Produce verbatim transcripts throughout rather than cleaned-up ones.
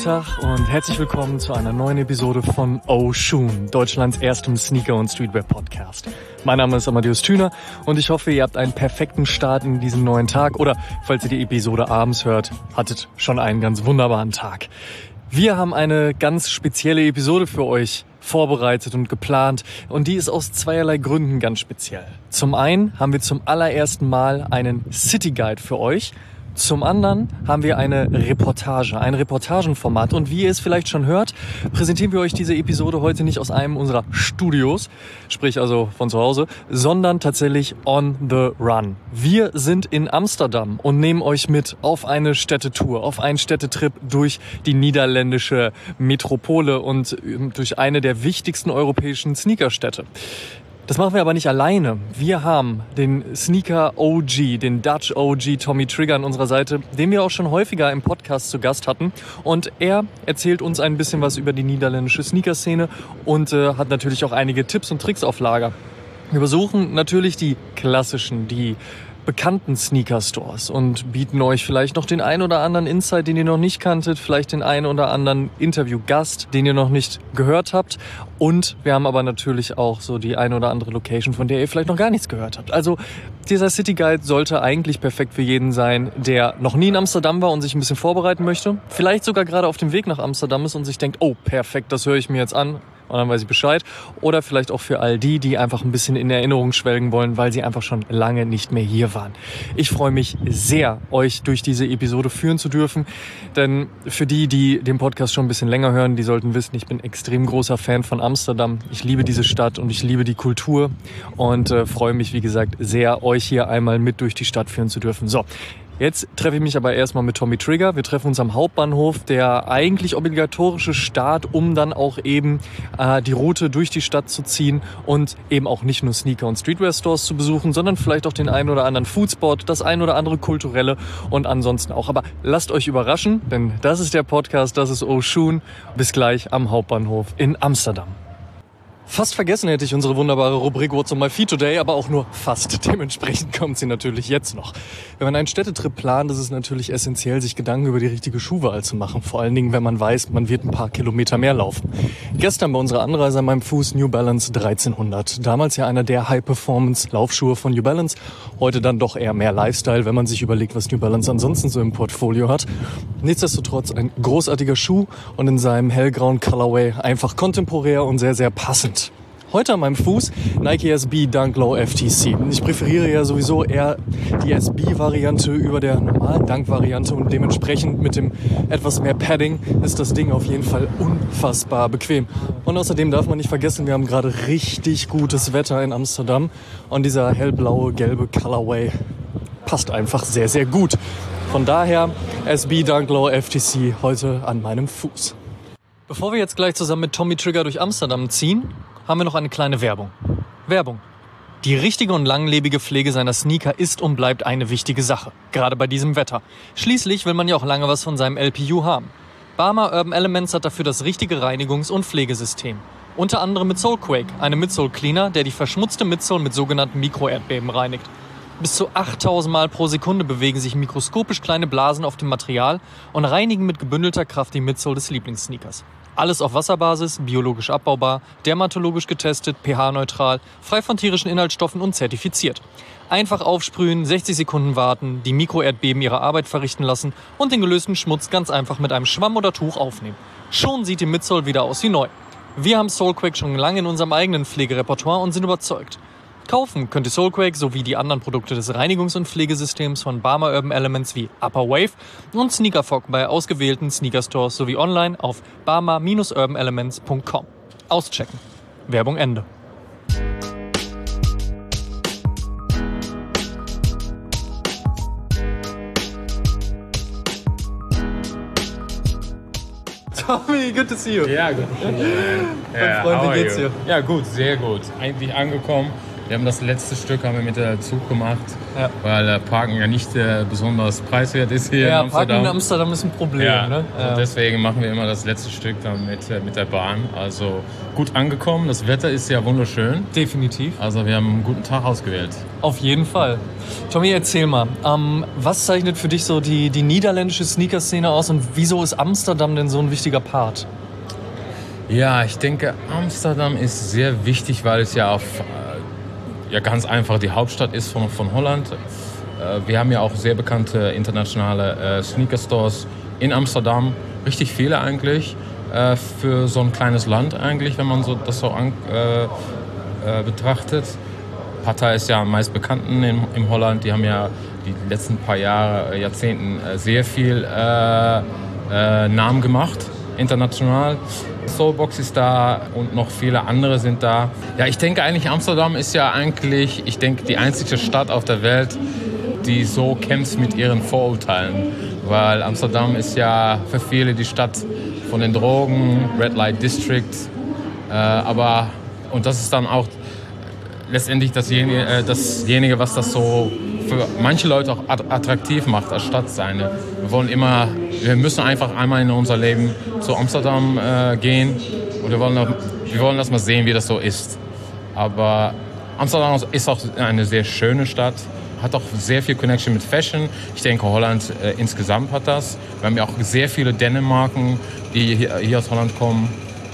Tag und herzlich willkommen zu einer neuen Episode von Oshun, Deutschlands erstem Sneaker- und Streetwear-Podcast. Mein Name ist Amadeus Thüner und ich hoffe, ihr habt einen perfekten Start in diesen neuen Tag oder, falls ihr die Episode abends hört, hattet schon einen ganz wunderbaren Tag. Wir haben eine ganz spezielle Episode für euch vorbereitet und geplant und die ist aus zweierlei Gründen ganz speziell. Zum einen haben wir zum allerersten Mal einen City Guide für euch. Zum anderen haben wir eine Reportage, ein Reportagenformat. Und wie ihr es vielleicht schon hört, präsentieren wir euch diese Episode heute nicht aus einem unserer Studios, sprich also von zu Hause, sondern tatsächlich on the run. Wir sind in Amsterdam und nehmen euch mit auf eine Städtetour, auf einen Städtetrip durch die niederländische Metropole und durch eine der wichtigsten europäischen Sneakerstädte. Das machen wir aber nicht alleine. Wir haben den Sneaker-O G, den Dutch O G Tommy Trigger an unserer Seite, den wir auch schon häufiger im Podcast zu Gast hatten. Und er erzählt uns ein bisschen was über die niederländische Sneaker-Szene und äh, hat natürlich auch einige Tipps und Tricks auf Lager. Wir besuchen natürlich die klassischen, die bekannten Sneaker-Stores und bieten euch vielleicht noch den einen oder anderen Insight, den ihr noch nicht kanntet, vielleicht den einen oder anderen Interview-Gast, den ihr noch nicht gehört habt. Und wir haben aber natürlich auch so die eine oder andere Location, von der ihr vielleicht noch gar nichts gehört habt. Also dieser City Guide sollte eigentlich perfekt für jeden sein, der noch nie in Amsterdam war und sich ein bisschen vorbereiten möchte. Vielleicht sogar gerade auf dem Weg nach Amsterdam ist und sich denkt, oh perfekt, das höre ich mir jetzt an. Und dann weiß ich Bescheid. Oder vielleicht auch für all die, die einfach ein bisschen in Erinnerung schwelgen wollen, weil sie einfach schon lange nicht mehr hier waren. Ich freue mich sehr, euch durch diese Episode führen zu dürfen. Denn für die, die den Podcast schon ein bisschen länger hören, die sollten wissen, ich bin extrem großer Fan von Amsterdam. Ich liebe diese Stadt und ich liebe die Kultur. Und äh, freue mich, wie gesagt, sehr, euch hier einmal mit durch die Stadt führen zu dürfen. So. Jetzt treffe ich mich aber erstmal mit Tommy Trigger. Wir treffen uns am Hauptbahnhof, der eigentlich obligatorische Start, um dann auch eben äh, die Route durch die Stadt zu ziehen und eben auch nicht nur Sneaker- und Streetwear-Stores zu besuchen, sondern vielleicht auch den einen oder anderen Foodspot, das ein oder andere kulturelle und ansonsten auch. Aber lasst euch überraschen, denn das ist der Podcast, das ist Oshun. Bis gleich am Hauptbahnhof in Amsterdam. Fast vergessen hätte ich unsere wunderbare Rubrik What's on my feed today, aber auch nur fast. Dementsprechend kommt sie natürlich jetzt noch. Wenn man einen Städtetrip plant, ist es natürlich essentiell, sich Gedanken über die richtige Schuhwahl zu machen. Vor allen Dingen, wenn man weiß, man wird ein paar Kilometer mehr laufen. Gestern bei unserer Anreise an meinem Fuß New Balance dreizehnhundert. Damals ja einer der High-Performance-Laufschuhe von New Balance. Heute dann doch eher mehr Lifestyle, wenn man sich überlegt, was New Balance ansonsten so im Portfolio hat. Nichtsdestotrotz ein großartiger Schuh und in seinem hellgrauen Colorway einfach kontemporär und sehr, sehr passend. Heute an meinem Fuß Nike S B Dunk Low F T C. Ich präferiere ja sowieso eher die S B-Variante über der normalen Dunk-Variante und dementsprechend mit dem etwas mehr Padding ist das Ding auf jeden Fall unfassbar bequem. Und außerdem darf man nicht vergessen, wir haben gerade richtig gutes Wetter in Amsterdam und dieser hellblaue, gelbe Colorway passt einfach sehr, sehr gut. Von daher S B Dunk Low F T C heute an meinem Fuß. Bevor wir jetzt gleich zusammen mit Tommy Trigger durch Amsterdam ziehen, haben wir noch eine kleine Werbung. Werbung. Die richtige und langlebige Pflege seiner Sneaker ist und bleibt eine wichtige Sache. Gerade bei diesem Wetter. Schließlich will man ja auch lange was von seinem L P U haben. Barmer Urban Elements hat dafür das richtige Reinigungs- und Pflegesystem. Unter anderem mit Soulquake, einem Midsole Cleaner, der die verschmutzte Midsole mit sogenannten Mikroerdbeben reinigt. Bis zu achttausend Mal pro Sekunde bewegen sich mikroskopisch kleine Blasen auf dem Material und reinigen mit gebündelter Kraft die Midsole des Lieblingssneakers. Alles auf Wasserbasis, biologisch abbaubar, dermatologisch getestet, pH-neutral, frei von tierischen Inhaltsstoffen und zertifiziert. Einfach aufsprühen, sechzig Sekunden warten, die Mikroerdbeben ihre Arbeit verrichten lassen und den gelösten Schmutz ganz einfach mit einem Schwamm oder Tuch aufnehmen. Schon sieht die Midsole wieder aus wie neu. Wir haben Soulquake schon lange in unserem eigenen Pflegerepertoire und sind überzeugt. Kaufen könnt ihr Soulquake sowie die anderen Produkte des Reinigungs- und Pflegesystems von Barmer Urban Elements wie Upper Wave und Sneakerfog bei ausgewählten Sneakerstores sowie online auf barmer Bindestrich urban elements Punkt com. Auschecken. Werbung Ende. Tommy, good to see you. Ja, gut. Mein Freund, wie geht's dir? Ja, gut, sehr gut. Eigentlich angekommen. Wir haben das letzte Stück haben wir mit der Zug gemacht, ja. weil äh, Parken ja nicht äh, besonders preiswert ist hier ja, in Amsterdam. Parken in Amsterdam ist ein Problem. Ja, ne? ja. Ja. Deswegen machen wir immer das letzte Stück dann mit, äh, mit der Bahn. Also gut angekommen, das Wetter ist ja wunderschön. Definitiv. Also wir haben einen guten Tag ausgewählt. Auf jeden Fall. Tommy, erzähl mal, ähm, was zeichnet für dich so die, die niederländische Sneaker-Szene aus und wieso ist Amsterdam denn so ein wichtiger Part? Ja, ich denke, Amsterdam ist sehr wichtig, weil es ja auf ja ganz einfach die Hauptstadt ist von, von Holland. Äh, wir haben ja auch sehr bekannte internationale äh, Sneaker-Stores in Amsterdam. Richtig viele eigentlich äh, für so ein kleines Land eigentlich, wenn man so, das so an, äh, äh, betrachtet. Pata ist ja am meist bekannten in, in Holland. Die haben ja die letzten paar Jahre, Jahrzehnten äh, sehr viel äh, äh, Namen gemacht, international. Soulbox ist da und noch viele andere sind da. Ja, ich denke eigentlich, Amsterdam ist ja eigentlich, ich denke, die einzige Stadt auf der Welt, die so kämpft mit ihren Vorurteilen. Weil Amsterdam ist ja für viele die Stadt von den Drogen, Red Light District. Äh, aber, und das ist dann auch letztendlich dasjenige, äh, dasjenige, was das so für manche Leute auch attraktiv macht als Stadt sein. Wir wollen immer, wir müssen einfach einmal in unser Leben zu Amsterdam äh, gehen und wir wollen, wir wollen das mal sehen, wie das so ist. Aber Amsterdam ist auch eine sehr schöne Stadt, hat auch sehr viel Connection mit Fashion. Ich denke, Holland äh, insgesamt hat das. Wir haben ja auch sehr viele Dänemarken, die hier, hier aus Holland kommen.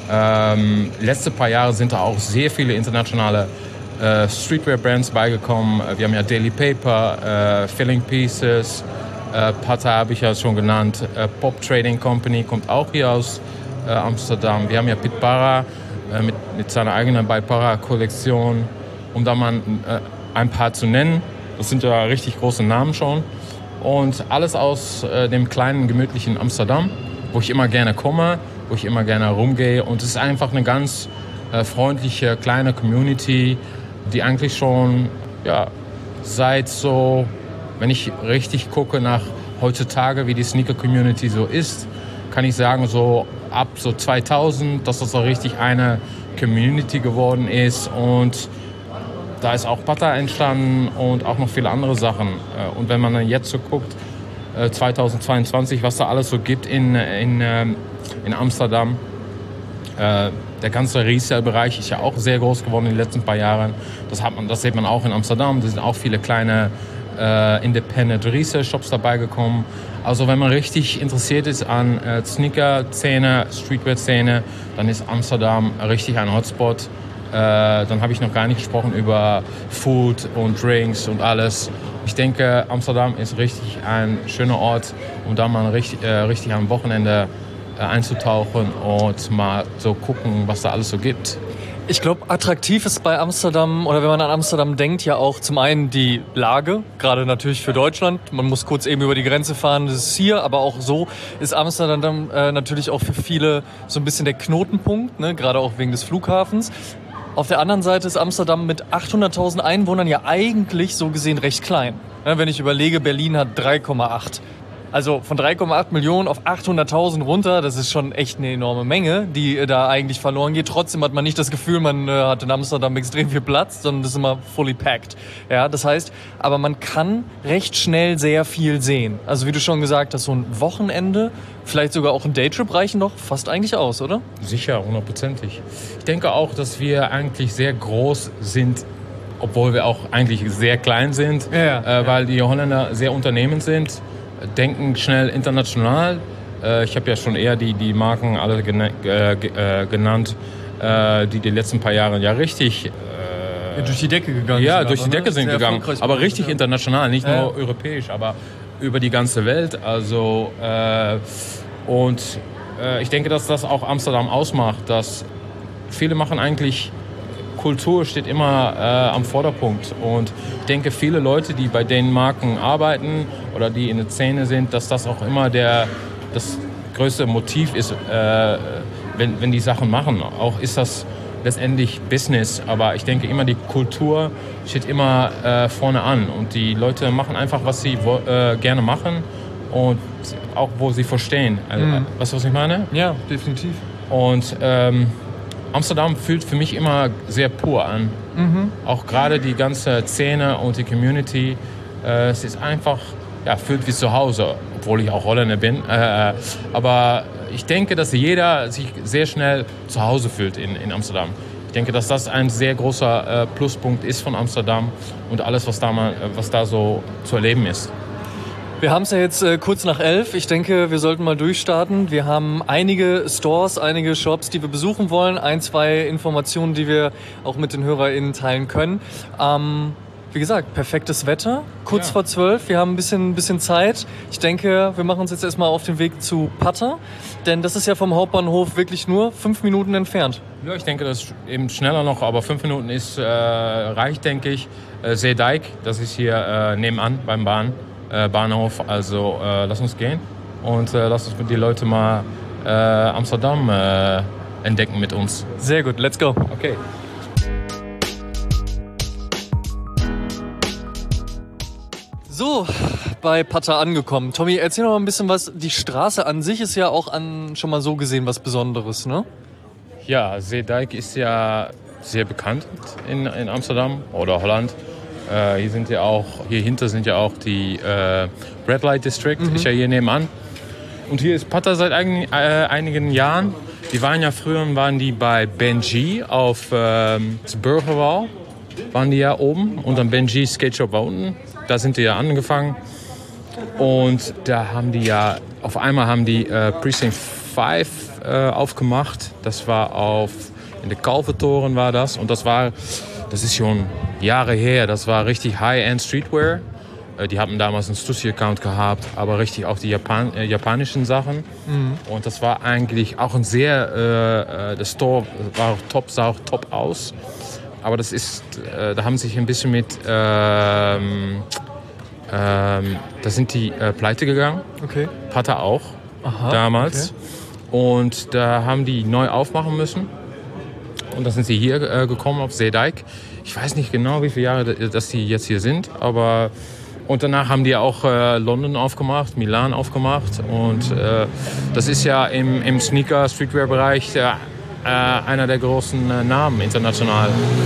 Ähm, letzte paar Jahre sind da auch sehr viele internationale Uh, Streetwear-Brands beigekommen. Wir haben ja Daily Paper, uh, Filling Pieces, uh, Pata habe ich ja schon genannt, uh, Pop Trading Company kommt auch hier aus uh, Amsterdam. Wir haben ja Piet Parra uh, mit, mit seiner eigenen By Parra-Kollektion, um da mal uh, ein paar zu nennen. Das sind ja richtig große Namen schon. Und alles aus uh, dem kleinen, gemütlichen Amsterdam, wo ich immer gerne komme, wo ich immer gerne rumgehe. Und es ist einfach eine ganz uh, freundliche, kleine Community, die eigentlich schon ja, seit so, wenn ich richtig gucke nach heutzutage, wie die Sneaker-Community so ist, kann ich sagen, so ab so zweitausend, dass das so richtig eine Community geworden ist und da ist auch Pata entstanden und auch noch viele andere Sachen. Und wenn man dann jetzt so guckt, zweitausendzweiundzwanzig, was da alles so gibt in, in, in Amsterdam, der ganze Resale-Bereich ist ja auch sehr groß geworden in den letzten paar Jahren. Das, hat man, das sieht man auch in Amsterdam. Da sind auch viele kleine äh, Independent Resale-Shops dabei gekommen. Also wenn man richtig interessiert ist an äh, Sneaker-Szene, Streetwear-Szene, dann ist Amsterdam richtig ein Hotspot. Äh, dann habe ich noch gar nicht gesprochen über Food und Drinks und alles. Ich denke, Amsterdam ist richtig ein schöner Ort, um da mal richtig, äh, richtig am Wochenende einzutauchen und mal so gucken, was da alles so gibt. Ich glaube, attraktiv ist bei Amsterdam, oder wenn man an Amsterdam denkt, ja auch zum einen die Lage, gerade natürlich für Deutschland. Man muss kurz eben über die Grenze fahren, das ist hier, aber auch so ist Amsterdam äh, natürlich auch für viele so ein bisschen der Knotenpunkt, ne? Gerade auch wegen des Flughafens. Auf der anderen Seite ist Amsterdam mit achthunderttausend Einwohnern ja eigentlich so gesehen recht klein. Ja, wenn ich überlege, Berlin hat drei Komma acht. Also von drei Komma acht Millionen auf achthunderttausend runter, das ist schon echt eine enorme Menge, die äh, da eigentlich verloren geht. Trotzdem hat man nicht das Gefühl, man äh, hat in Amsterdam extrem viel Platz, sondern das ist immer fully packed. Ja, das heißt, aber man kann recht schnell sehr viel sehen. Also wie du schon gesagt hast, so ein Wochenende, vielleicht sogar auch ein Daytrip reichen doch fast eigentlich aus, oder? Sicher, hundertprozentig. Ich denke auch, dass wir eigentlich sehr groß sind, obwohl wir auch eigentlich sehr klein sind, ja, äh, weil die Holländer sehr unternehmend sind. Denken schnell international. Äh, ich habe ja schon eher die, die Marken alle gena- äh, äh, genannt, äh, die die letzten paar Jahre ja richtig äh, ja, durch die Decke gegangen ja, sind. durch die aber, Decke ne? sind Sehr gegangen. Aber richtig ja. international, nicht ja. nur europäisch, aber über die ganze Welt. Also äh, und äh, ich denke, dass das auch Amsterdam ausmacht, dass viele machen eigentlich Kultur steht immer äh, am Vorderpunkt und ich denke, viele Leute, die bei den Marken arbeiten oder die in der Szene sind, dass das auch immer der, das größte Motiv ist, äh, wenn, wenn die Sachen machen. Auch ist das letztendlich Business, aber ich denke immer, die Kultur steht immer äh, vorne an und die Leute machen einfach, was sie wo, äh, gerne machen und auch, wo sie verstehen. Also, mhm. Weißt du, was ich meine? Ja, definitiv. Und ähm, Amsterdam fühlt für mich immer sehr pur an. Mhm. Auch gerade die ganze Szene und die Community. Äh, es ist einfach, ja, fühlt wie zu Hause, obwohl ich auch Holländer bin. Äh, aber ich denke, dass jeder sich sehr schnell zu Hause fühlt in, in Amsterdam. Ich denke, dass das ein sehr großer äh, Pluspunkt ist von Amsterdam und alles, was da, mal, was da so zu erleben ist. Wir haben es ja jetzt äh, kurz nach elf. Ich denke, wir sollten mal durchstarten. Wir haben einige Stores, einige Shops, die wir besuchen wollen. Ein, zwei Informationen, die wir auch mit den HörerInnen teilen können. Ähm, wie gesagt, perfektes Wetter, kurz ja. vor zwölf. Wir haben ein bisschen, ein bisschen Zeit. Ich denke, wir machen uns jetzt erstmal auf den Weg zu Pata. Denn das ist ja vom Hauptbahnhof wirklich nur fünf Minuten entfernt. Ja, ich denke, das ist eben schneller noch. Aber fünf Minuten ist äh, reicht, denke ich. Äh, Zeedijk, das ist hier äh, nebenan beim Bahn. Bahnhof, also äh, lass uns gehen und äh, lass uns die Leute mal äh, Amsterdam äh, entdecken mit uns. Sehr gut, let's go. Okay. So, bei Pata angekommen. Tommy, erzähl noch mal ein bisschen was. Die Straße an sich ist ja auch an, schon mal so gesehen was Besonderes, ne? Ja, Zeedijk ist ja sehr bekannt in, in Amsterdam oder Holland. Äh, hier sind ja auch, hier hinter sind ja auch die äh, Red Light District, mhm. ist ja hier nebenan. Und hier ist Pata seit ein, äh, einigen Jahren. Die waren ja früher, waren die bei Benji auf ähm, Burgerwal, waren die ja oben. Und dann Benji Skate Shop war unten. Da sind die ja angefangen. Und da haben die ja, auf einmal haben die äh, Precinct fünf äh, aufgemacht. Das war auf, in der Kalvertoren war das. Und das war, das ist schon Jahre her, das war richtig High-End Streetwear. Die hatten damals einen Stussy-Account gehabt, aber richtig auch die Japan äh, japanischen Sachen. Mhm. Und das war eigentlich auch ein sehr, äh, der Store war auch top, sah auch top aus. Aber das ist, äh, da haben sich ein bisschen mit, ähm, ähm, da sind die äh, pleite gegangen. Okay. Pata auch, aha, damals. Okay. Und da haben die neu aufmachen müssen. Und da sind sie hier äh, gekommen auf Zeedijk. Ich weiß nicht genau, wie viele Jahre dass die jetzt hier sind, aber und danach haben die auch äh, London aufgemacht, Milan aufgemacht und äh, das ist ja im, im Sneaker-Streetwear-Bereich äh, einer der großen äh, Namen international,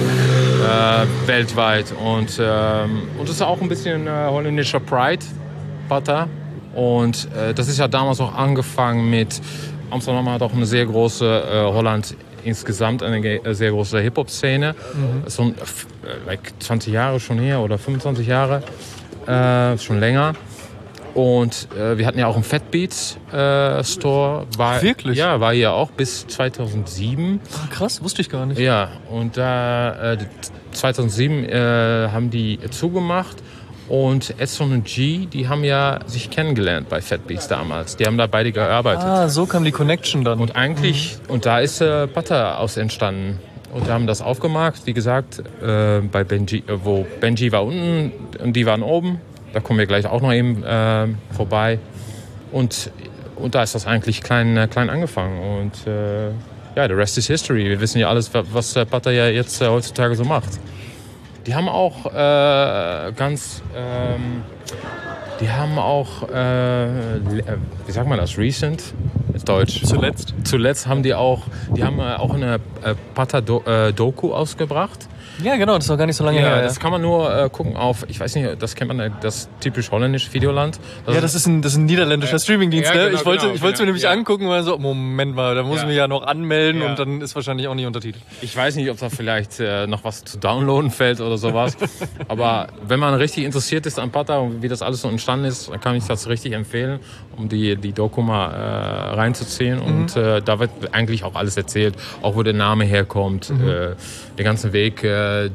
äh, weltweit und, äh, und das ist auch ein bisschen äh, holländischer Pride, Pata, und äh, das ist ja damals auch angefangen mit, Amsterdam hat auch eine sehr große äh, Holland insgesamt eine sehr große Hip-Hop-Szene. Mhm. So like zwanzig Jahre schon her oder fünfundzwanzig Jahre, äh, schon länger. Und äh, wir hatten ja auch einen Fat Beats äh, Store. War, wirklich? Ja, war hier auch bis zweitausendsieben. Ach, krass, wusste ich gar nicht. Ja, und da äh, zweitausendsieben äh, haben die zugemacht. Und Edson und G, die haben ja sich kennengelernt bei Fat Beats damals. Die haben da beide gearbeitet. Ah, so kam die Connection dann. Und eigentlich, mhm. und da ist äh, Pata aus entstanden. Und wir haben das aufgemacht, wie gesagt, äh, bei Benji, äh, wo Benji war unten und die waren oben. Da kommen wir gleich auch noch eben äh, vorbei. Und, und da ist das eigentlich klein, äh, klein angefangen. Und äh, ja, the rest is history. Wir wissen ja alles, was äh, Pata ja jetzt äh, heutzutage so macht. Die haben auch äh, ganz, ähm, die haben auch, äh, wie sagt man das, recent, Deutsch. Zuletzt. Zuletzt haben die auch, die haben äh, auch eine äh, Pata-Doku ausgebracht. Ja, genau, das war gar nicht so lange ja, her. Das kann man nur äh, gucken auf, ich weiß nicht, das kennt man, das typisch holländische Videoland. Das ja, das ist ein, das ist ein niederländischer äh, Streamingdienst, ja, ne? Genau, ich wollte genau, ich wollte genau, mir nämlich ja. angucken, weil so, Moment mal, da muss ich ja. mich ja noch anmelden ja. und dann ist wahrscheinlich auch nicht untertitelt. Ich weiß nicht, ob da vielleicht äh, noch was zu downloaden fällt oder sowas. Aber wenn man richtig interessiert ist an Pata und wie das alles so entstanden ist, dann kann ich das richtig empfehlen, um die, die Doku mal äh, reinzuziehen. Mhm. Und äh, da wird eigentlich auch alles erzählt, auch wo der Name herkommt, mhm. äh, der ganze Weg, äh,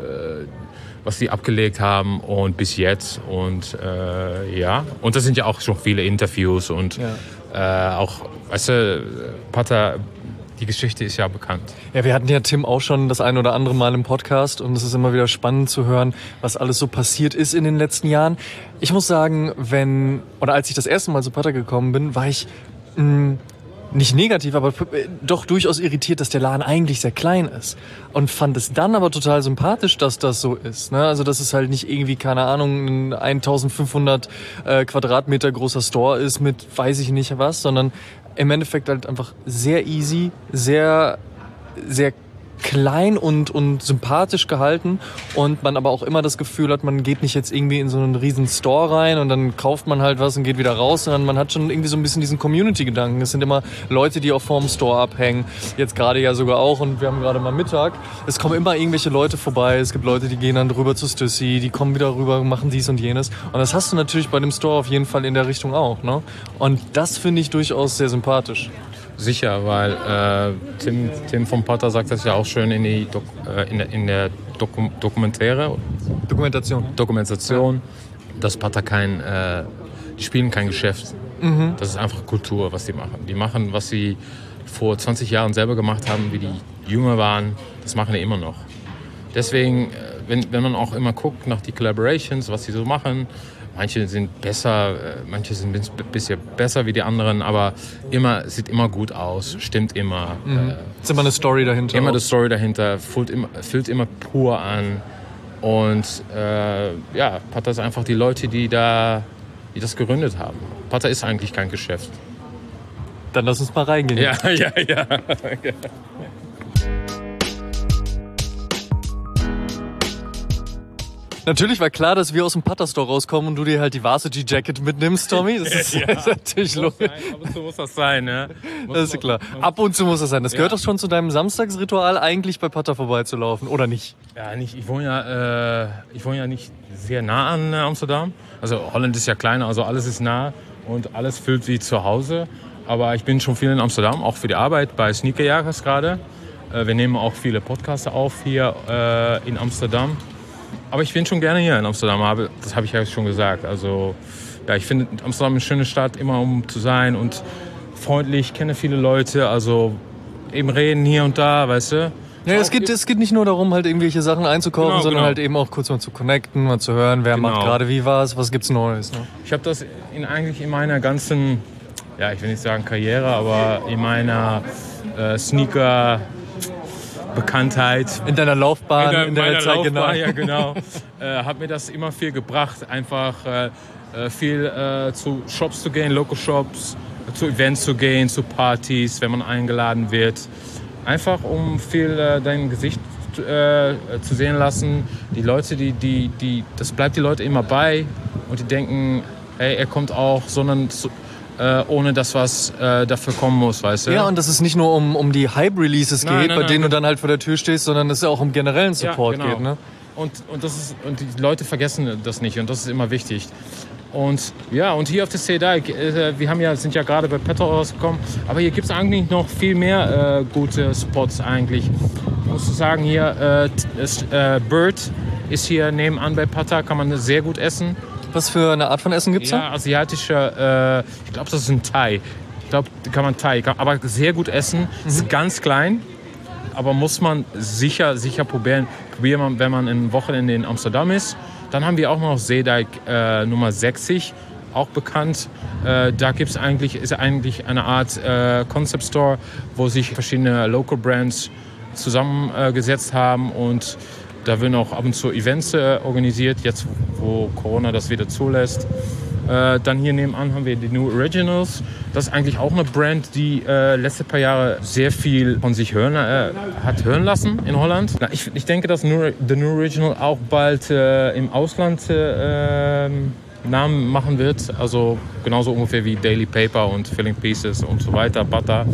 was sie abgelegt haben und bis jetzt und äh, ja und das sind ja auch schon viele Interviews und ja. äh, auch, weißt du, Pata, die Geschichte ist ja bekannt. Ja, wir hatten ja Tim auch schon das ein oder andere Mal im Podcast und es ist immer wieder spannend zu hören, was alles so passiert ist in den letzten Jahren. Ich muss sagen, wenn, oder als ich das erste Mal zu Pata gekommen bin, war ich mh, nicht negativ, aber doch durchaus irritiert, dass der Laden eigentlich sehr klein ist. Und fand es dann aber total sympathisch, dass das so ist. Ne? Also, dass es halt nicht irgendwie, keine Ahnung, ein eintausendfünfhundert äh, Quadratmeter großer Store ist mit weiß ich nicht was, sondern im Endeffekt halt einfach sehr easy, sehr sehr klein und, und sympathisch gehalten und man aber auch immer das Gefühl hat, man geht nicht jetzt irgendwie in so einen riesen Store rein und dann kauft man halt was und geht wieder raus, sondern man hat schon irgendwie so ein bisschen diesen Community-Gedanken. Es sind immer Leute, die auch vorm Store abhängen, jetzt gerade ja sogar auch und wir haben gerade mal Mittag. Es kommen immer irgendwelche Leute vorbei, es gibt Leute, die gehen dann rüber zu Stüssi, die kommen wieder rüber, machen dies und jenes und das hast du natürlich bei dem Store auf jeden Fall in der Richtung auch, ne? Und das finde ich durchaus sehr sympathisch. Sicher, weil äh, Tim, Tim von Pata sagt das ja auch schön in, die Dok, äh, in der, in der Doku, Dokumentäre, Dokumentation. Dokumentation, dass Pata kein, äh, die spielen kein Geschäft. Mhm. Das ist einfach Kultur, was die machen. Die machen, was sie vor zwanzig Jahren selber gemacht haben, wie die jünger waren, das machen die immer noch. Deswegen, wenn, wenn man auch immer guckt nach die Collaborations, was sie so machen, manche sind besser, manche sind ein bisschen besser wie die anderen, aber immer, sieht immer gut aus, stimmt immer. Mhm. Äh, ist immer eine Story dahinter. Immer auch. eine Story dahinter, fühlt immer, fühlt immer pur an. Und äh, ja, Pata ist einfach die Leute, die, da, die das gegründet haben. Pata ist eigentlich kein Geschäft. Dann lass uns mal reingehen. Ja, ja, ja. Natürlich war klar, dass wir aus dem Pata Store rauskommen und du dir halt die Varsity Jacket mitnimmst, Tommy. Das ist, ja, ist natürlich logisch. Ab und zu muss das sein, ne? Muss das ist klar. Ab und zu muss das sein. Das gehört ja. doch schon zu deinem Samstagsritual, eigentlich bei Pata vorbeizulaufen, oder nicht? Ja, nicht. Ich wohne ja, äh, ich wohne ja nicht sehr nah an äh, Amsterdam. Also Holland ist ja kleiner, also alles ist nah und alles fühlt wie zu Hause. Aber ich bin schon viel in Amsterdam, auch für die Arbeit bei Sneakerjagers gerade. Äh, wir nehmen auch viele Podcasts auf hier äh, in Amsterdam. Aber ich bin schon gerne hier in Amsterdam, das habe ich ja schon gesagt. Also ja, ich finde Amsterdam eine schöne Stadt, immer um zu sein und freundlich, kenne viele Leute, also eben reden hier und da, weißt du. Ja, es geht, es geht nicht nur darum, halt irgendwelche Sachen einzukaufen, genau, sondern genau. halt eben auch kurz mal zu connecten, mal zu hören, wer genau. macht gerade wie was, was gibt's Neues. Ne? Ich habe das in, eigentlich in meiner ganzen, ja, ich will nicht sagen Karriere, aber in meiner äh, Sneaker Bekanntheit. In deiner Laufbahn, in, der, in deiner Zeit, Laufbahn, genau. Ja, genau. äh, hat mir das immer viel gebracht, einfach äh, viel äh, zu Shops zu gehen, Local Shops, zu Events zu gehen, zu Partys, wenn man eingeladen wird. Einfach um viel äh, dein Gesicht äh, zu sehen lassen. Die Leute, die, die, die, das bleibt die Leute immer bei und die denken, hey, er kommt auch, sondern zu, Äh, ohne dass was äh, dafür kommen muss, weißt du? Ja, und dass es nicht nur um, um die Hype-Releases nein, geht, nein, bei nein, denen nein. du dann halt vor der Tür stehst, sondern dass es auch um generellen Support ja, genau. geht. Ne? Und, und, das ist, und die Leute vergessen das nicht und das ist immer wichtig. Und ja, und hier auf der Seedijk, äh, wir haben ja, sind ja gerade bei Pata rausgekommen, aber hier gibt es eigentlich noch viel mehr äh, gute Spots eigentlich. Ich muss sagen, hier äh, ist, äh, Bird ist hier nebenan bei Pata, kann man sehr gut essen. Was für eine Art von Essen gibt's da? Ja, asiatischer, äh, ich glaube, das ist ein Thai. Ich glaube, kann man Thai, kann, aber sehr gut essen. Mhm. Ist ganz klein, aber muss man sicher, sicher probieren, probieren man, wenn man ein Wochenende in Amsterdam ist. Dann haben wir auch noch Seedijk äh, Nummer sechzig, auch bekannt. Äh, da gibt's eigentlich, ist eigentlich eine Art äh, Concept Store, wo sich verschiedene Local Brands zusammengesetzt äh, haben und da werden auch ab und zu Events äh, organisiert, jetzt wo Corona das wieder zulässt. Äh, dann hier nebenan haben wir die New Originals. Das ist eigentlich auch eine Brand, die äh, letzte paar Jahre sehr viel von sich hören, äh, hat hören lassen in Holland. Na, ich, ich denke, dass New, The New Original auch bald äh, im Ausland äh, Namen machen wird. Also genauso ungefähr wie Daily Paper und Filling Pieces und so weiter, Butter.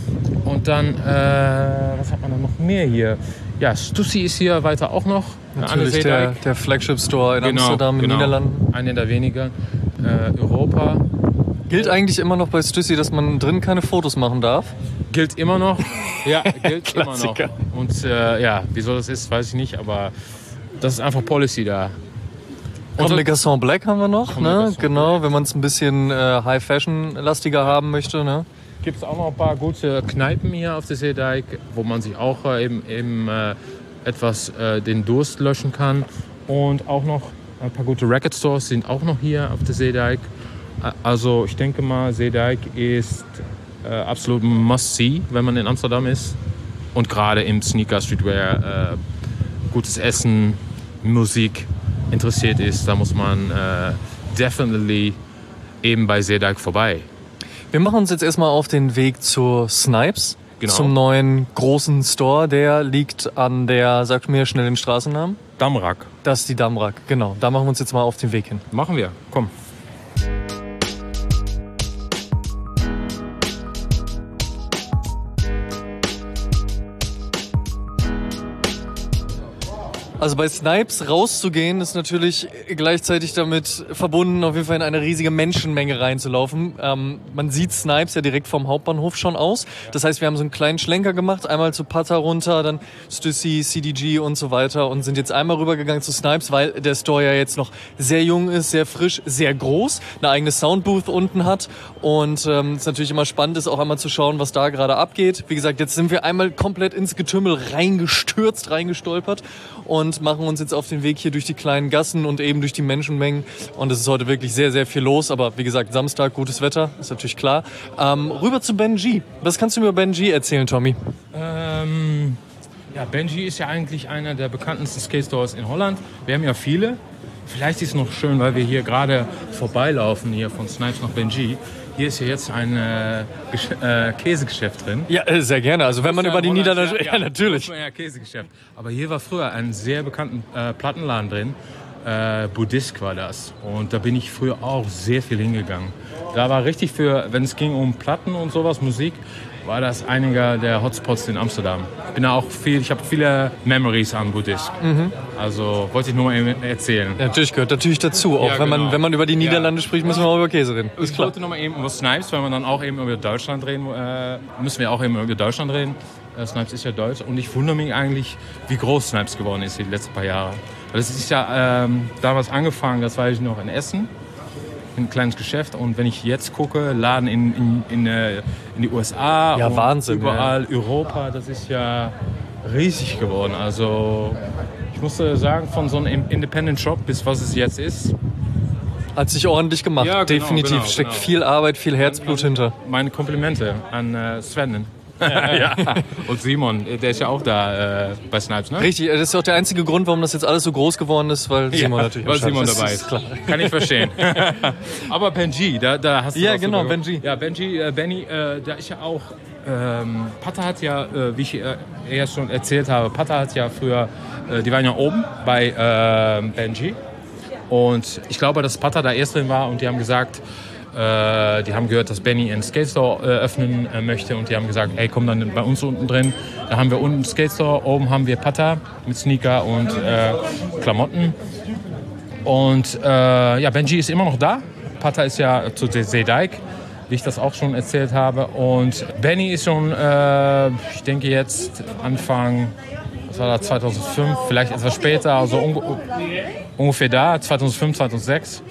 Und dann, äh, was hat man dann noch mehr hier? Ja, Stüssi ist hier weiter auch noch. Natürlich der, der Flagship-Store in genau, Amsterdam, in genau. den Niederlanden. Einer der wenigen. Äh, Europa. Gilt eigentlich immer noch bei Stüssi, dass man drin keine Fotos machen darf? Gilt immer noch. Ja, gilt immer noch. Klassiker. Und äh, ja, wieso das ist, weiß ich nicht, aber das ist einfach Policy da. Und Also, Le Garçon Black haben wir noch, Le ne? Garçon Genau, Black. wenn man es ein bisschen äh, High-Fashion-lastiger haben möchte, ne? Gibt es auch noch ein paar gute Kneipen hier auf der Seedijk, wo man sich auch äh, eben, eben äh, etwas äh, den Durst löschen kann. Und auch noch ein paar gute Record Stores sind auch noch hier auf der Seedijk. Also ich denke mal, Seedijk ist äh, absolut must-see, wenn man in Amsterdam ist. Und gerade im Sneaker, Streetwear, äh, gutes Essen, Musik interessiert ist, da muss man äh, definitely eben bei Seedijk vorbei. Wir machen uns jetzt erstmal auf den Weg zur Snipes. genau. zum neuen großen Store. Der liegt an der, sag mir schnell den Straßennamen. Damrak. Das ist die Damrak, genau. Da machen wir uns jetzt mal auf den Weg hin. Machen wir, komm. Also bei Snipes rauszugehen, ist natürlich gleichzeitig damit verbunden, auf jeden Fall in eine riesige Menschenmenge reinzulaufen. Ähm, man sieht Snipes ja direkt vom Hauptbahnhof schon aus. Das heißt, wir haben so einen kleinen Schlenker gemacht, einmal zu Pata runter, dann Stussy, C D G und so weiter und sind jetzt einmal rübergegangen zu Snipes, weil der Store ja jetzt noch sehr jung ist, sehr frisch, sehr groß, eine eigene Soundbooth unten hat und ähm, es natürlich immer spannend ist, auch einmal zu schauen, was da gerade abgeht. Wie gesagt, jetzt sind wir einmal komplett ins Getümmel reingestürzt, reingestolpert und machen uns jetzt auf den Weg hier durch die kleinen Gassen und eben durch die Menschenmengen. Und es ist heute wirklich sehr, sehr viel los. Aber wie gesagt, Samstag, gutes Wetter, ist natürlich klar. Ähm, rüber zu Benji. Was kannst du mir über Benji erzählen, Tommy? Ähm, ja, Benji ist ja eigentlich einer der bekanntesten Skate Stores in Holland. Wir haben ja viele. Vielleicht ist es noch schön, weil wir hier gerade vorbeilaufen, hier von Snipes nach Benji. Hier ist ja jetzt ein äh, Gesch- äh, Käsegeschäft drin. Ja, äh, sehr gerne. Also wenn man über die Niederlande... Ja, ja, natürlich. Ja, Käsegeschäft. Aber hier war früher ein sehr bekannter äh, Plattenladen drin. Äh, Buddhisk war das. Und da bin ich früher auch sehr viel hingegangen. Da war richtig für, wenn es ging um Platten und sowas, Musik, war das einiger der Hotspots in Amsterdam. Ich bin da auch viel, ich habe viele Memories an Buddhisk. Mhm. Also wollte ich nur mal eben erzählen. Ja, natürlich gehört natürlich dazu. Auch ja, wenn, genau. man, wenn man über die Niederlande ja. spricht, müssen wir auch über Käse reden. Ist ich klar. wollte noch mal eben über Snipes, weil wir dann auch eben über Deutschland reden, äh, müssen wir auch eben über Deutschland reden. Äh, Snipes ist ja deutsch und ich wundere mich eigentlich, wie groß Snipes geworden ist die letzten paar Jahre. Weil das ist ja ähm, damals angefangen, das weiß ich noch, in Essen. Ein kleines Geschäft und wenn ich jetzt gucke, Laden in, in, in, in die U S A, ja, und Wahnsinn, überall ja. Europa, das ist ja riesig geworden. Also ich muss sagen, von so einem Independent Shop bis was es jetzt ist. Hat sich ordentlich gemacht, ja, genau, definitiv. Genau, Steckt genau. viel Arbeit, viel Herzblut an, an, hinter. Meine Komplimente an äh, Sven. ja. Und Simon, der ist ja auch da äh, bei Snipes, ne? Richtig, das ist ja auch der einzige Grund, warum das jetzt alles so groß geworden ist, weil Simon ja, natürlich weil Simon ist. dabei ist. Klar. Kann ich verstehen. Aber Benji, da, da hast du ja, was genau, über... Benji. Ja, Benji, äh, Benny, äh, da ist ja auch... Ähm, Pata hat ja, äh, wie ich äh, erst schon erzählt habe, Pata hat ja früher, äh, die waren ja oben bei äh, Benji. Und ich glaube, dass Pata da erst drin war und die haben gesagt, äh, die haben gehört, dass Benny einen Skate Store äh, öffnen äh, möchte und die haben gesagt, hey, komm dann bei uns unten drin. Da haben wir unten einen Skate Store, oben haben wir Pata mit Sneaker und äh, Klamotten. Und äh, ja, Benji ist immer noch da. Pata ist ja zu Zeedijk, wie ich das auch schon erzählt habe. Und Benny ist schon, äh, ich denke jetzt Anfang, was war das, zweitausendfünf, vielleicht etwas später, also un- ungefähr da, zweitausendfünf, zweitausendsechs.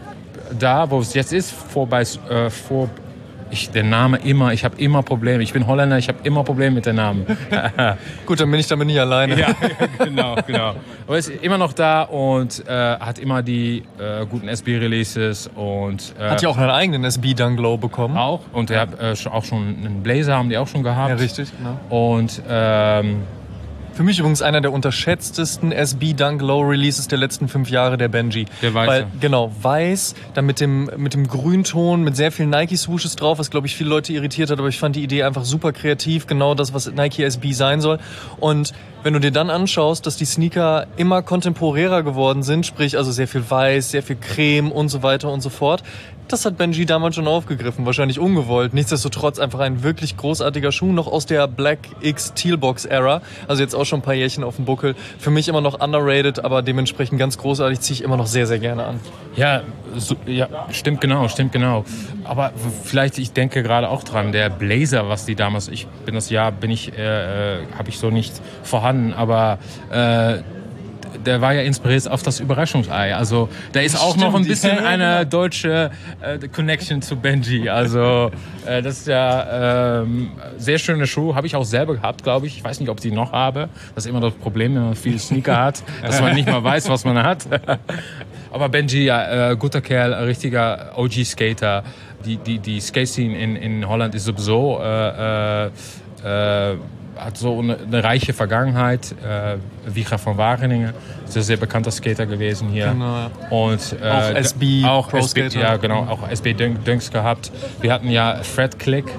Da, wo es jetzt ist, vorbei, äh, vor, ich, der Name immer, ich habe immer Probleme. Ich bin Holländer, ich habe immer Probleme mit dem Namen. Gut, dann bin ich damit nicht alleine. Ja, genau, genau. Aber er ist immer noch da und äh, hat immer die äh, guten S B-Releases und äh, hat ja auch einen eigenen S B Dunk Low bekommen. auch und er hat äh, auch schon einen Blazer, haben die auch schon gehabt. Ja, richtig, genau. Und ähm, für mich übrigens einer der unterschätztesten S B Dunk Low Releases der letzten fünf Jahre, der Benji. Der Weiße. Weil, genau, weiß, dann mit dem, mit dem Grünton, mit sehr vielen Nike-Swooshes drauf, was, glaube ich, viele Leute irritiert hat, aber ich fand die Idee einfach super kreativ, genau das, was Nike S B sein soll. Und wenn du dir dann anschaust, dass die Sneaker immer kontemporärer geworden sind, sprich also sehr viel Weiß, sehr viel Creme und so weiter und so fort, das hat Benji damals schon aufgegriffen, wahrscheinlich ungewollt. Nichtsdestotrotz einfach ein wirklich großartiger Schuh, noch aus der Black X Tealbox-Ära. Also jetzt auch schon ein paar Jährchen auf dem Buckel. Für mich immer noch underrated, aber dementsprechend ganz großartig, ziehe ich immer noch sehr, sehr gerne an. ja, so, ja, stimmt genau, stimmt genau. Aber vielleicht, ich denke gerade auch dran, der Blazer, was die damals, ich bin das Jahr, bin ich, äh, habe ich so nicht vorhanden, aber äh, der war ja inspiriert auf das Überraschungsei. Also da ist auch Stimmt, noch ein bisschen ja, ja, eine genau. deutsche äh, Connection zu Benji. Also äh, das ist ja ähm, sehr schöner Schuh. Habe ich auch selber gehabt, glaube ich. Ich weiß nicht, ob ich die noch habe. Das ist immer das Problem, wenn man viele Sneaker hat, dass man nicht mal weiß, was man hat. Aber Benji, ja, äh, guter Kerl, ein richtiger O G-Skater. Die, die, die Skate-Scene in, in Holland ist sowieso... Äh, äh, hat so eine, eine reiche Vergangenheit. Äh, Wieger von Wageningen ist ein sehr bekannter Skater gewesen hier. Genau, ja. Und, äh, Auch S B auch Pro S B, Skater. ja, genau, auch S B Dunks gehabt. Wir hatten ja Fred Click,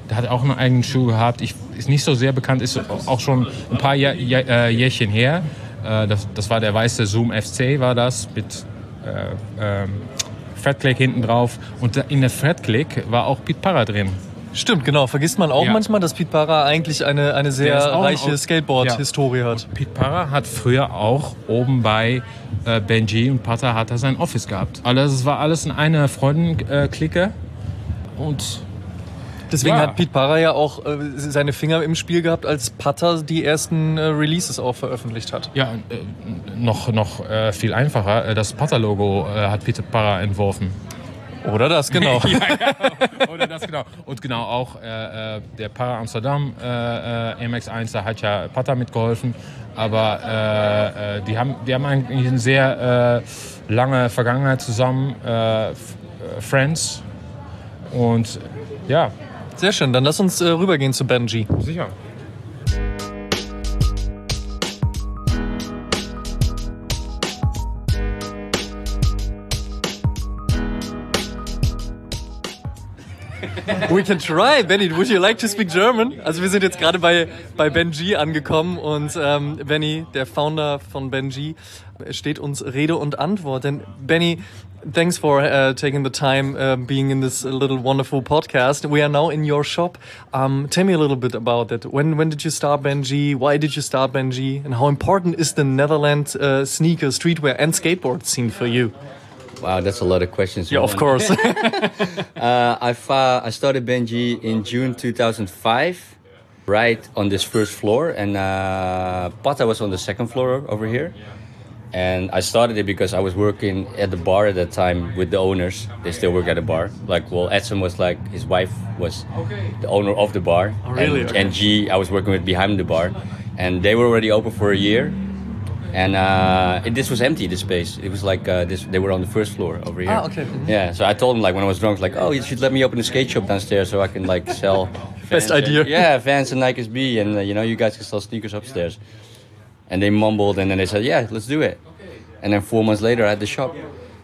der hat auch einen eigenen Schuh gehabt. Ich, ist nicht so sehr bekannt, ist auch schon ein paar Jahr, Jahr, äh, Jährchen her. Äh, das, das war der weiße Zoom F C, war das, mit äh, äh, Fred-Click hinten drauf. Und in der Fred-Click war auch Pete Parra drin. Stimmt, genau. Vergisst man auch ja. manchmal, dass Pete Parra eigentlich eine, eine sehr reiche Skateboard-Historie ja. hat. Pete Parra hat früher auch oben bei äh, Benji und Pata hat er sein Office gehabt. Also es war alles in einer Freundenklicke. Und deswegen ja. hat Pete Parra ja auch äh, seine Finger im Spiel gehabt, als Pata die ersten äh, Releases auch veröffentlicht hat. Ja, äh, noch, noch äh, viel einfacher. Das Pata-Logo äh, hat Pete Parra entworfen. Oder das, genau. ja, ja, oder das, genau. Und genau auch äh, der Parra Amsterdam äh, M X eins, da hat ja Pata mitgeholfen. Aber äh, die, haben, die haben eigentlich eine sehr äh, lange Vergangenheit zusammen. Äh, Friends. Und ja. Sehr schön, dann lass uns äh, rübergehen zu Benji. Sicher. We can try. Benny, would you like to speak German? Also wir sind jetzt gerade bei, bei Benji angekommen und ähm, Benny, der Founder von Benji, steht uns Rede und Antwort. Denn Benny, thanks for uh, taking the time uh, being in this little wonderful podcast. We are now in your shop. Um, tell me a little bit about that. When when did you start Benji? Why did you start Benji? And how important is the Netherlands uh, sneaker, streetwear and skateboard scene for you? Wow, that's a lot of questions. Yeah, of course. uh, I, uh, I started Benji in June two thousand five, right on this first floor. And uh, Pata was on the second floor over here. And I started it because I was working at the bar at that time with the owners. They still work at the bar. Like, well, Edson was like, his wife was the owner of the bar. Oh, really? And, okay. and G, I was working with behind the bar. And they were already open for a year. And uh, it, this was empty, this space. It was like uh, this. They were on the first floor over here. Ah, okay. Mm-hmm. Yeah, so I told them, like, when I was drunk, like, oh, you should let me open a skate shop downstairs so I can, like, sell... Best idea. And, yeah, Vans and Nike S B, and, uh, you know, you guys can sell sneakers upstairs. And they mumbled, and then they said, yeah, let's do it. And then four months later, I had the shop.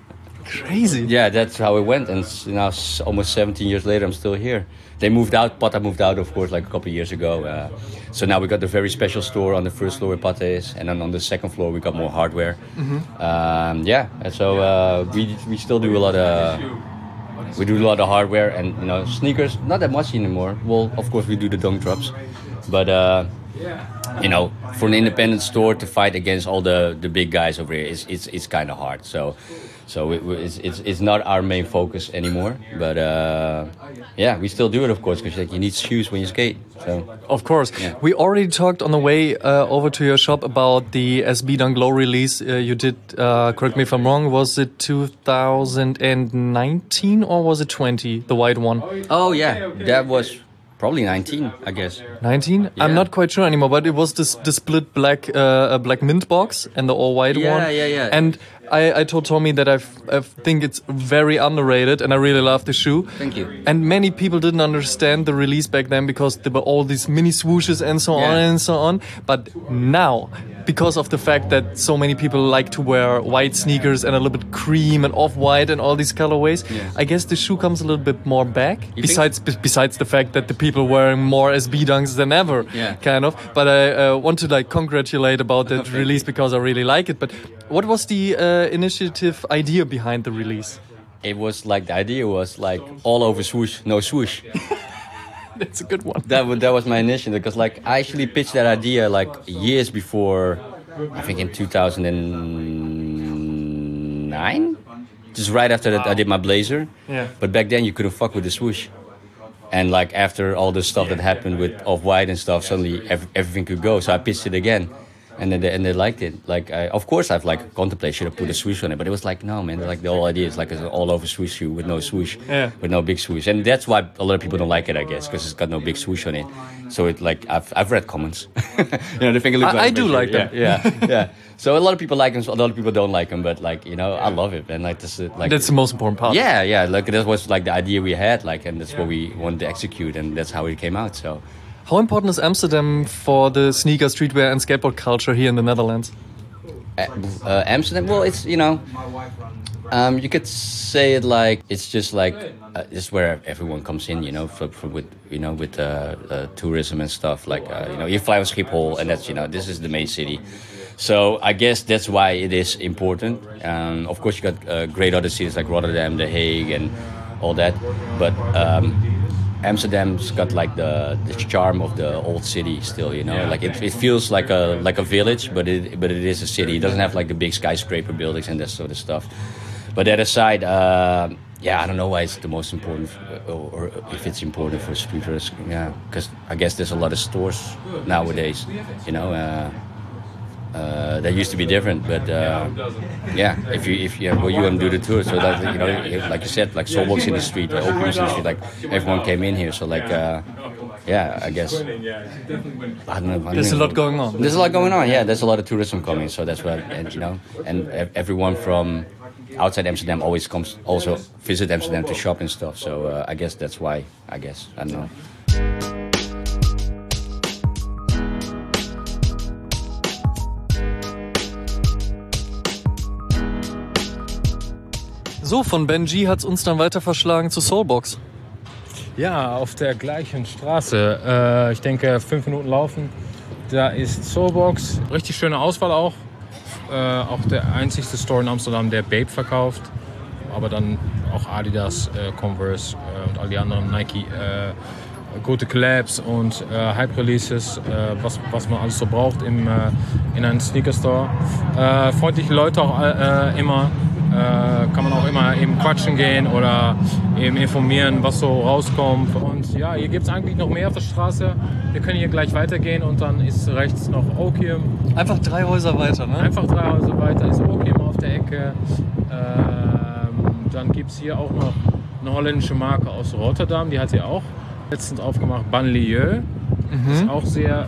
Crazy. Yeah, that's how it went. And now, almost seventeen years later, I'm still here. They moved out. Pata moved out, of course, like a couple of years ago. Uh, so now we got the very special store on the first floor where Pata is, and then on the second floor we got more hardware. Mm-hmm. Um, yeah, and so uh, we we still do a lot of we do a lot of hardware and you know sneakers. Not that much anymore. Well, of course we do the dunk drops, but uh, you know for an independent store to fight against all the, the big guys over here, it's it's it's kind of hard. So. So it, it's, it's it's not our main focus anymore, but uh, yeah, we still do it, of course, because like, you need shoes when you skate. So of course, yeah. We already talked on the way uh, over to your shop about the S B Dunk Low release uh, you did. Uh, correct me if I'm wrong. Was it two thousand nineteen or was it twenty? The white one. Oh yeah, that was probably nineteen, I guess. nineteen? Yeah. I'm not quite sure anymore, but it was this the split black uh, black mint box and the all white yeah, one. Yeah, yeah, yeah. And I, I told Tommy that I've, I think it's very underrated and I really love the shoe. Thank you. And many people didn't understand the release back then because there were all these mini swooshes and so yeah. on and so on. But now, because of the fact that so many people like to wear white sneakers and a little bit cream and off-white and all these colorways, yeah. I guess the shoe comes a little bit more back. You besides b- besides the fact that the people wearing more S B Dunks than ever, yeah. kind of. But I uh, want to like congratulate about that Thank release you. because I really like it. But what was the uh, initiative idea behind the release? It was like the idea was like all over swoosh, no swoosh. That's a good one. That was, that was my initiative because like I actually pitched that idea like years before, I think in two thousand nine, just right after that I did my blazer. Yeah. But back then you couldn't fuck with the swoosh. And like after all the stuff that happened with Off-White and stuff, suddenly ev- everything could go. So I pitched it again. And then they, and they liked it. Like, I, of course, I've like contemplated should have put a swoosh on it, but it was like, no, man. Like the whole idea is like an all-over swoosh shoe with no swoosh, yeah. with no big swoosh, and that's why a lot of people don't like it, I guess, because it's got no big swoosh on it. So it like I've I've read comments, you know, the finger looks I, like I do like yeah, them. Yeah, yeah. So a lot of people like them, a lot of people don't like them, but like you know, I love it, and like this, like That's the most important part. yeah, yeah. Like that was like the idea we had, like, and that's what we wanted to execute, and that's how it came out. So. How important is Amsterdam for the sneaker, streetwear, and skateboard culture here in the Netherlands? Uh, uh, Amsterdam, well, it's, you know, Um, you could say it like it's just like uh, it's where everyone comes in, you know, for, for with you know with uh, uh, tourism and stuff. Like uh, you know, you fly on Schiphol, and that's you know this is the main city. So I guess that's why it is important. Um, of course, you got uh, great other cities like Rotterdam, The Hague, and all that. But um, Amsterdam's got like the, the charm of the old city still, you know. Yeah. Like it, it feels like a like a village, but it but it is a city. It doesn't have like the big skyscraper buildings and that sort of stuff. But that aside, uh, yeah, I don't know why it's the most important, or, or if it's important for streetwear. Yeah, because I guess there's a lot of stores nowadays, you know. Uh, uh, that used to be different, but uh, yeah, if you if you well, you want to do the tour, so that you know, like you said, like Soulbox in the street, Opiums in the street, like everyone came in here, so like. Uh, Yeah, I guess. I don't know, I don't there's know. a lot going on. There's a lot going on. Yeah, there's a lot of tourism coming, so that's what, and you know, and everyone from outside Amsterdam always comes also visit Amsterdam to shop and stuff. So uh, I guess that's why. I guess I don't know. So, von Benji hat's uns dann weiter verschlagen zu Soulbox. Ja, auf der gleichen Straße. Äh, ich denke, fünf Minuten laufen. Da ist Soulbox. Richtig schöne Auswahl auch. Äh, auch der einzigste Store in Amsterdam, der Bape verkauft. Aber dann auch Adidas, äh, Converse äh, und all die anderen Nike. Äh, gute Collabs und äh, Hype-Releases, äh, was, was man alles so braucht im, äh, in einem Sneaker-Store. Äh, freundliche Leute auch äh, immer. Äh, kann man auch immer eben quatschen gehen oder eben informieren, was so rauskommt. Und ja, hier gibt es eigentlich noch mehr auf der Straße. Wir können hier gleich weitergehen und dann ist rechts noch Opium. Einfach drei Häuser weiter, ne? Einfach drei Häuser weiter ist Opium auf der Ecke. Ähm, dann gibt es hier auch noch eine holländische Marke aus Rotterdam, die hat hier auch letztens aufgemacht, Banlieue. Mhm. Ist auch sehr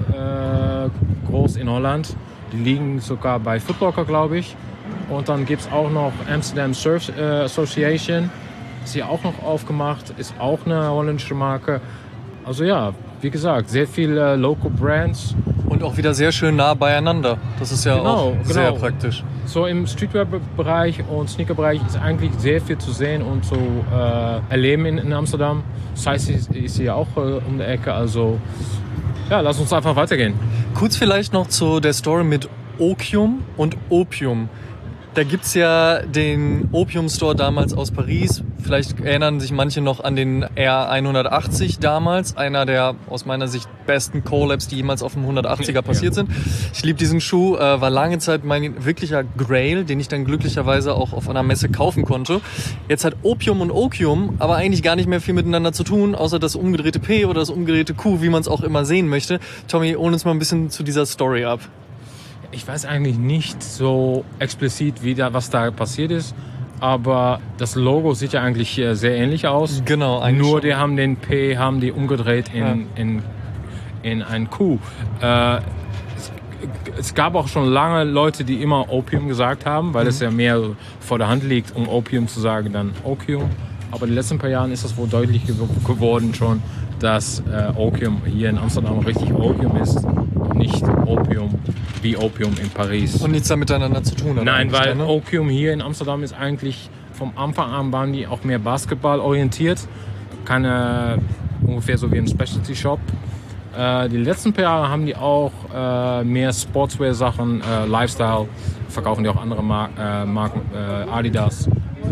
äh, groß in Holland. Die liegen sogar bei Footlocker, glaube ich. Und dann gibt es auch noch Amsterdam Surf äh, Association. Ist hier auch noch aufgemacht. Ist auch eine holländische Marke. Also ja, wie gesagt, sehr viele äh, Local Brands. Und auch wieder sehr schön nah beieinander. Das ist ja genau, auch genau. sehr praktisch. So im Streetwear-Bereich und Sneaker-Bereich ist eigentlich sehr viel zu sehen und zu äh, erleben in, in Amsterdam. Size ist, ist hier auch äh, um die Ecke. Also ja, lass uns einfach weitergehen. Kurz vielleicht noch zu der Story mit Opium und Opium. Da gibt's ja den Opium Store damals aus Paris. Vielleicht erinnern sich manche noch an den R hundertachtzig damals. Einer der aus meiner Sicht besten Collabs, die jemals auf dem hundertachtziger passiert sind. Ich liebe diesen Schuh. Äh, war lange Zeit mein wirklicher Grail, den ich dann glücklicherweise auch auf einer Messe kaufen konnte. Jetzt hat Opium und Opium aber eigentlich gar nicht mehr viel miteinander zu tun, außer das umgedrehte P oder das umgedrehte Q, wie man es auch immer sehen möchte. Tommy, hol uns mal ein bisschen zu dieser Story ab. Ich weiß eigentlich nicht so explizit, wie da, was da passiert ist, aber das Logo sieht ja eigentlich sehr ähnlich aus. Genau, eigentlich nur schon. die haben den P haben die umgedreht in, ja. in, in ein Q. Äh, es, es gab auch schon lange Leute, die immer Opium gesagt haben, weil mhm. es ja mehr vor der Hand liegt, um Opium zu sagen, dann Opium. Aber in den letzten paar Jahren ist das wohl deutlich geworden schon, dass äh, Opium hier in Amsterdam richtig Opium ist. Nicht Opium wie Opium in Paris. Und nichts da miteinander zu tun hat. Nein, weil dann, ne? Opium hier in Amsterdam ist eigentlich vom Anfang an waren die auch mehr Basketball orientiert. Keine, ungefähr so wie ein Specialty Shop. Äh, die letzten paar Jahre haben die auch äh, mehr Sportswear-Sachen, äh, Lifestyle, verkaufen die auch andere Mar- äh, Marken, äh, Adidas.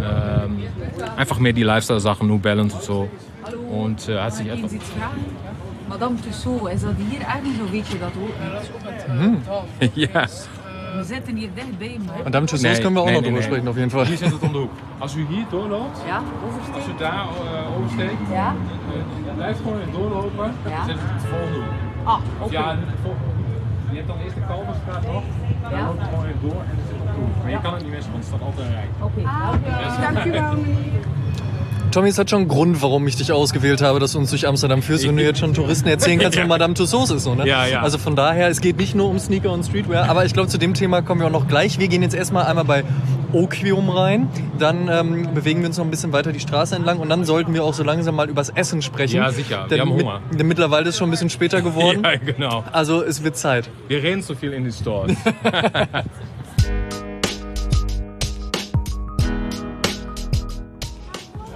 Äh, einfach mehr die Lifestyle-Sachen, New Balance und so. Und äh, hat sich etwas... Madame Tussauds, is dat hier ergens of weet je dat ook niet? Ja. We zitten hier dichtbij, man. Madame Tussauds Nee, können wir auch nee, noch nee, drüber nee. sprechen, auf jeden Fall. Hier zit het om de hoek. Als u hier doorloopt, Ja, als u oversteken. daar uh, oversteekt, Ja. uh, blijf gewoon doorlopen. Ja. Dan zit het het volgende hoek. Ah, Of oké. ja, het volgende hoek. Je hebt dan eerst de Kalverstraat nog, dan Ja. loop je gewoon weer door en dan zit het op de hoek. Maar je kan het niet missen, want het staat altijd een rij. Oké, dankjewel. Tommy, es hat schon einen Grund, warum ich dich ausgewählt habe, dass du uns durch Amsterdam führst, wenn du jetzt schon Touristen erzählen kannst, wo Madame Tussauds ist. So, ne? Ja, ja. Also von daher, es geht nicht nur um Sneaker und Streetwear, aber ich glaube, zu dem Thema kommen wir auch noch gleich. Wir gehen jetzt erstmal einmal bei Opium rein, dann ähm, bewegen wir uns noch ein bisschen weiter die Straße entlang und dann sollten wir auch so langsam mal übers Essen sprechen. Ja, sicher. Wir Denn haben mit- Hunger. Denn mittlerweile ist es schon ein bisschen später geworden. Ja, genau. Also es wird Zeit. Wir reden zu viel in die Stores.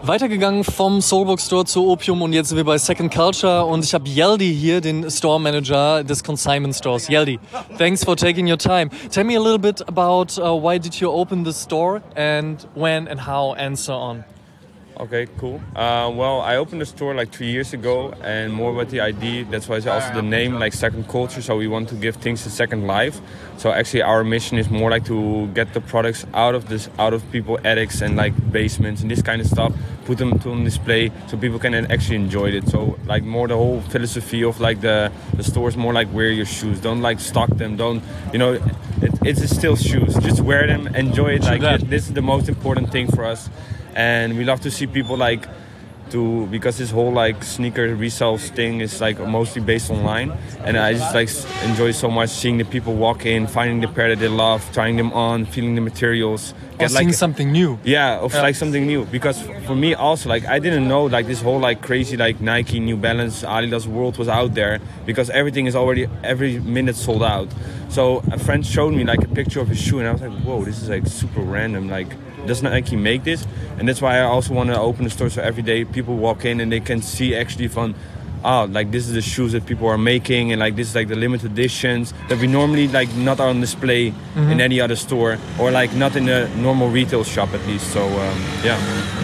Weitergegangen vom Soulbook Store zu Opium und jetzt sind wir bei Second Culture und ich habe Yeldi hier, den Store Manager des Consignment Stores. Yeldi, thanks for taking your time. Tell me a little bit about uh, why did you open the store and when and how and so on. Okay, cool. Uh, well, I opened the store like three years ago, and more about the idea. That's why it's also the name, like Second Culture. So we want to give things a second life. So actually, our mission is more like to get the products out of this, out of people attics and like basements and this kind of stuff. Put them to on display so people can actually enjoy it. So like more the whole philosophy of like the the store is more like wear your shoes. Don't like stock them. Don't you know? It, it's still shoes. Just wear them. Enjoy it. Like it, this is the most important thing for us. And we love to see people like to because this whole like sneaker resale thing is like mostly based online, and I just like enjoy so much seeing the people walk in, finding the pair that they love, trying them on, feeling the materials, get or like seeing something new. Yeah, of yeah. like something new. Because for me also like I didn't know like this whole like crazy like Nike, New Balance, Adidas world was out there because everything is already every minute sold out. So a friend showed me like a picture of his shoe, and I was like, whoa, this is like super random. Like, does Nike make this? And that's why I also want to open the store so every day people walk in and they can see actually from, oh, like this is the shoes that people are making, and like this is like the limited editions that we normally like not on display mm-hmm. in any other store, or like not in a normal retail shop at least. So um, yeah.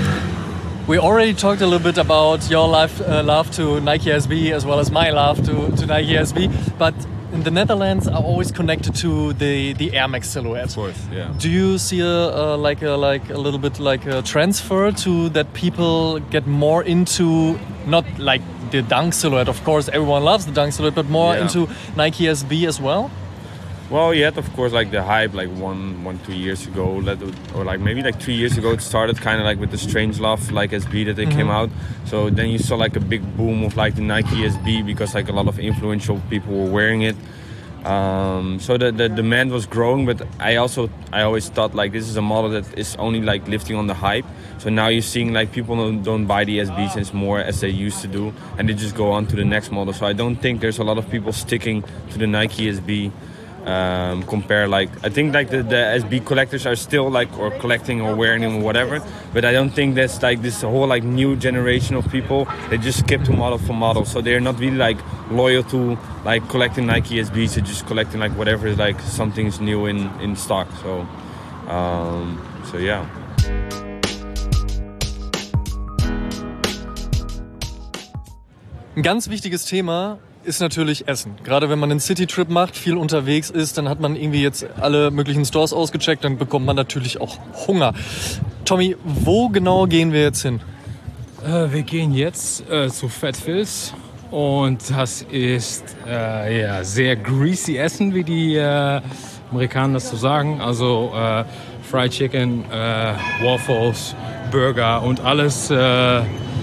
We already talked a little bit about your life, uh, love to Nike S B as well as my love to, to Nike S B, but in the Netherlands are always connected to the, the Air Max silhouette. Of course, yeah. Do you see a, a like a like a little bit like a transfer to that people get more into not like the Dunk silhouette? Of course, everyone loves the Dunk silhouette, but more yeah. into Nike S B as well. Well, you had, of course, like the hype like one, one, two years ago, or like maybe like three years ago. It started kind of like with the Strange Love, like S B that they mm-hmm. came out. So then you saw like a big boom of like the Nike S B because like a lot of influential people were wearing it. Um, so the, the demand was growing, but I also I always thought like this is a model that is only like lifting on the hype. So now you're seeing like people don't, don't buy the S Bs as more as they used to do, and they just go on to the next model. So I don't think there's a lot of people sticking to the Nike S B. Um, compare like I think like the, the S B collectors are still like or collecting or wearing them or whatever, but I don't think that's like this whole like new generation of people. They just skip to model for model, so they're not really like loyal to like collecting Nike S Bs. They're just collecting like whatever is like something's new in in stock. So um, so yeah. Ein ganz wichtiges Thema ist natürlich Essen. Gerade wenn man einen City-Trip macht, viel unterwegs ist, dann hat man irgendwie jetzt alle möglichen Stores ausgecheckt, dann bekommt man natürlich auch Hunger. Tommy, wo genau gehen wir jetzt hin? Äh, wir gehen jetzt äh, zu Fat Phil's und das ist äh, ja, sehr greasy Essen, wie die äh, Amerikaner das so sagen. Also äh, Fried Chicken, äh, Waffles, Burger und alles, äh, äh,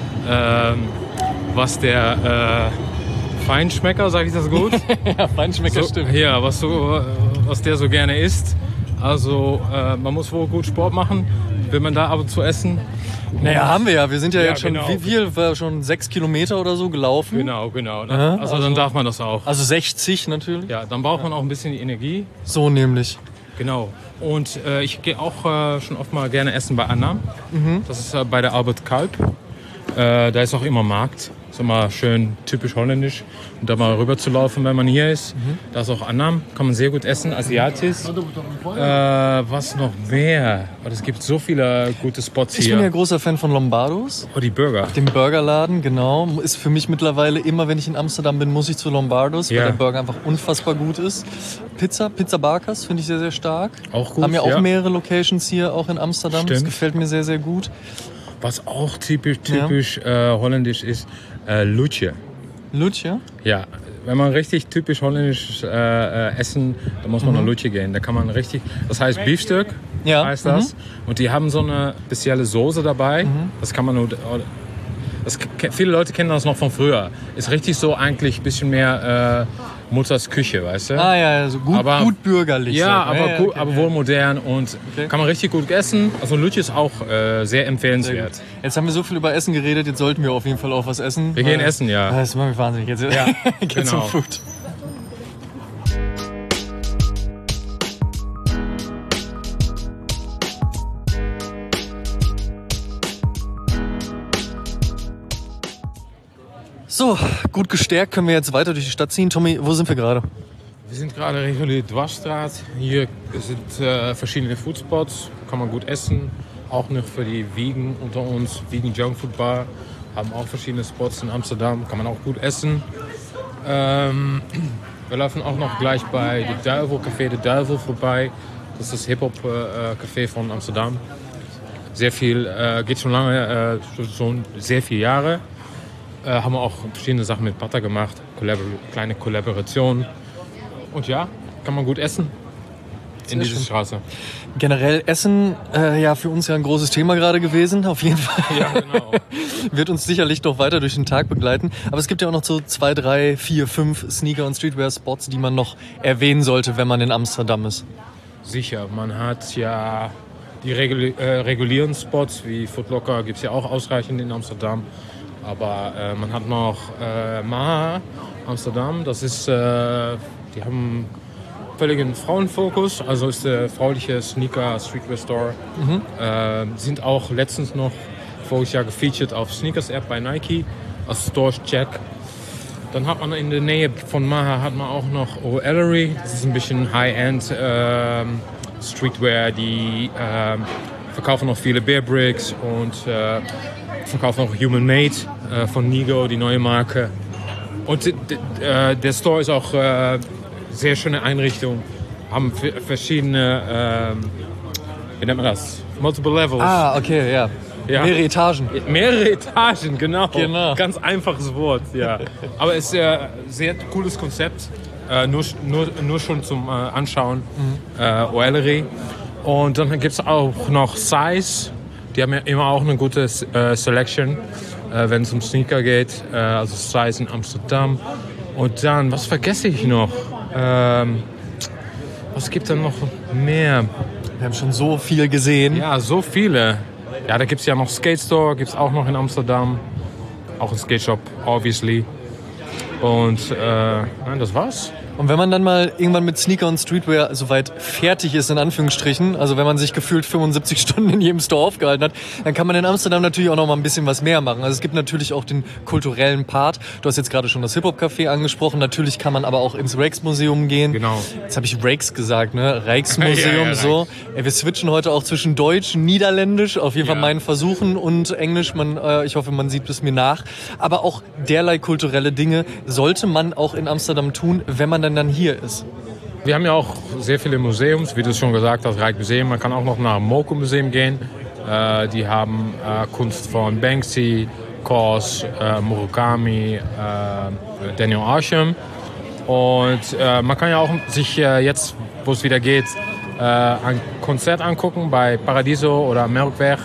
was der... Äh, Feinschmecker, sage ich das gut? Ja, Feinschmecker so, stimmt. Ja, was, so, was der so gerne isst. Also äh, man muss wohl gut Sport machen, will man da ab und zu essen. Naja, haben wir ja. Wir sind ja, ja jetzt schon, genau. wie viel? War schon sechs Kilometer oder so gelaufen. Genau, genau. Aha, also, also dann darf man das auch. Also sechzig natürlich. Ja, dann braucht man auch ein bisschen die Energie. So nämlich. Genau. Und äh, ich gehe auch äh, schon oft mal gerne essen bei Anna. Mhm. Das ist äh, bei der Albert Kalb. Äh, da ist auch immer Markt. Ist immer schön typisch holländisch. Und da mal rüber zu laufen, wenn man hier ist. Mhm. Da ist auch Annam, kann man sehr gut essen, asiatisch. Äh, was noch mehr? Oh, es gibt so viele gute Spots hier. Ich bin ja großer Fan von Lombardos. Oh, die Burger. Dem Burgerladen, genau. Ist für mich mittlerweile immer, wenn ich in Amsterdam bin, muss ich zu Lombardos, ja. weil der Burger einfach unfassbar gut ist. Pizza, Pizza Barkas finde ich sehr, sehr stark. Auch gut, Haben ja auch ja. mehrere Locations hier, auch in Amsterdam. Stimmt. Das gefällt mir sehr, sehr gut. Was auch typisch, typisch ja. äh, holländisch ist, äh, Lutje. Lutje? Ja, wenn man richtig typisch holländisch äh, äh, essen, dann muss man mhm. nach Lutje gehen. Da kann man richtig, das heißt Beefstück, ja. heißt das. Mhm. Und die haben so eine spezielle Soße dabei. Mhm. Das kann man nur, das, viele Leute kennen das noch von früher. Ist richtig so eigentlich ein bisschen mehr äh, Mutters Küche, weißt du? Ah ja, also gut, aber, gut bürgerlich. Ja, so. aber, ja, gut, okay, aber ja. wohl modern und okay. kann man richtig gut essen. Also Lutje ist auch äh, sehr empfehlenswert. Sehr jetzt haben wir so viel über Essen geredet, jetzt sollten wir auf jeden Fall auch was essen. Wir gehen essen, ja. Das macht mich wahnsinnig. Jetzt ja, geht genau. zum Food. So, gut gestärkt können wir jetzt weiter durch die Stadt ziehen. Tommy, wo sind wir gerade? Wir sind gerade regulär Dwarsstraat. Hier sind äh, verschiedene Foodspots, kann man gut essen. Auch noch für die Vegan unter uns, Vegan Junk Food Bar, haben auch verschiedene Spots in Amsterdam, kann man auch gut essen. Ähm, wir laufen auch noch gleich bei The Duivel, Café The Duivel vorbei. Das ist das Hip-Hop-Café äh, von Amsterdam. Sehr viel, äh, geht schon lange, äh, schon sehr viele Jahre. Äh, haben wir auch verschiedene Sachen mit Pata gemacht, Kollabor- kleine Kollaborationen. Und ja, kann man gut essen in dieser Straße. Generell Essen, äh, ja, für uns ja ein großes Thema gerade gewesen, auf jeden Fall. Ja, genau. Wird uns sicherlich noch weiter durch den Tag begleiten. Aber es gibt ja auch noch so zwei, drei, vier, fünf Sneaker- und Streetwear-Spots, die man noch erwähnen sollte, wenn man in Amsterdam ist. Sicher, man hat ja die regul- äh, regulären Spots wie Foot Locker, gibt es ja auch ausreichend in Amsterdam. Aber äh, man hat noch äh, Maha Amsterdam, das ist, äh, die haben völligen Frauenfokus, also ist der frauliche Sneaker Streetwear Store. Mhm. Äh, sind auch letztens noch voriges Jahr gefeatured auf Sneakers App bei Nike als Stores Check. Dann hat man in der Nähe von Maha hat man auch noch O'Ellery. Das ist ein bisschen High-End ähm, Streetwear, die ähm, verkaufen noch viele Bear Bricks und äh, verkaufen auch Human Made äh, von Nigo, die neue Marke. Und d- d- äh, der Store ist auch äh, sehr schöne Einrichtung, haben f- verschiedene, ähm, wie nennt man das? Multiple Levels. Ah, okay, ja. Ja. Mehrere Etagen. Mehrere Etagen, genau. Genau. Ganz einfaches Wort, ja. Aber es ist ein äh, sehr cooles Konzept, äh, nur, nur, nur schon zum äh, Anschauen, mhm. äh, O'Ellery. Und dann gibt es auch noch Size, die haben ja immer auch eine gute äh, Selection, äh, wenn es um Sneaker geht, äh, also Size in Amsterdam. Und dann, was vergesse ich noch? Ähm, was gibt es denn noch mehr? Wir haben schon so viel gesehen. Ja, so viele. Ja, da gibt es ja noch Skate Store, gibt es auch noch in Amsterdam. Auch ein Skate Shop, obviously. Und äh, nein, das war's. Und wenn man dann mal irgendwann mit Sneaker und Streetwear soweit fertig ist, in Anführungsstrichen, also wenn man sich gefühlt fünfundsiebzig Stunden in jedem Store aufgehalten hat, dann kann man in Amsterdam natürlich auch noch mal ein bisschen was mehr machen. Also es gibt natürlich auch den kulturellen Part. Du hast jetzt gerade schon das Hip-Hop-Café angesprochen. Natürlich kann man aber auch ins Rijksmuseum gehen. Genau. Jetzt habe ich Rijks gesagt, ne? Rijksmuseum, ja, ja, so. Ey, wir switchen heute auch zwischen Deutsch, Niederländisch, auf jeden Fall Ja. meinen Versuchen und Englisch. Man, äh, ich hoffe, man sieht es mir nach. Aber auch derlei kulturelle Dinge sollte man auch in Amsterdam tun, wenn man dann, dann hier ist. Wir haben ja auch sehr viele Museums, wie du schon gesagt hast, Rijksmuseum. Man kann auch noch nach dem Moco-Museum gehen. Äh, die haben äh, Kunst von Banksy, Kaws, äh, Murakami, äh, Daniel Arsham. Und äh, man kann ja auch sich äh, jetzt, wo es wieder geht, äh, ein Konzert angucken bei Paradiso oder Melkweg.